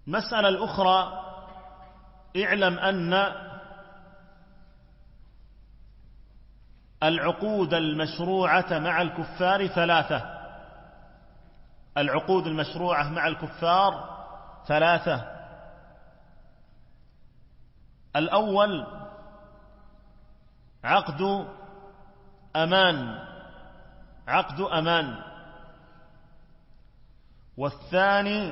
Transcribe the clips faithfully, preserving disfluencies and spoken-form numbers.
المسألة الأخرى: اعلم أن العقود المشروعة مع الكفار ثلاثة. العقود المشروعة مع الكفار ثلاثة. الأول عقد أمان، عقد أمان. والثاني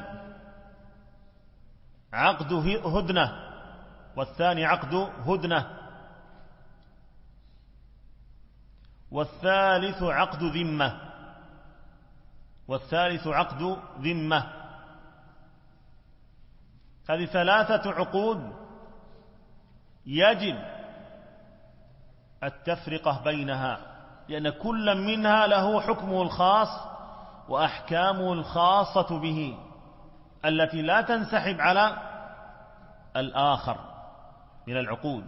عقد هدنة، والثاني عقد هدنة. والثالث عقد ذمة، والثالث عقد ذمة. هذه ثلاثة عقود يجب التفرقة بينها، لأن كل منها له حكمه الخاص وأحكامه الخاصة به التي لا تنسحب على الآخر من العقود.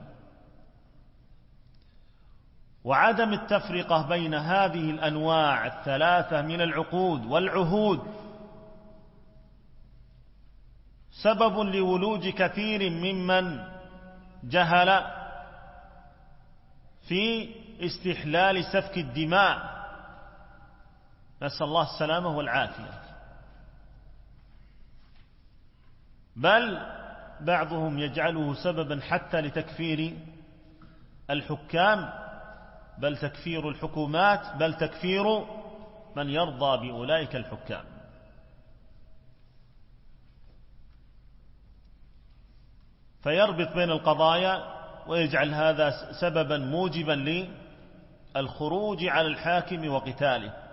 وعدم التفرقة بين هذه الأنواع الثلاثة من العقود والعهود سبب لولوج كثير ممن جهل في استحلال سفك الدماء، نسأل الله السلامة والعافية. بل بعضهم يجعله سببا حتى لتكفير الحكام، بل تكفير الحكومات، بل تكفير من يرضى بأولئك الحكام. فيربط بين القضايا ويجعل هذا سببا موجبا للخروج على الحاكم وقتاله.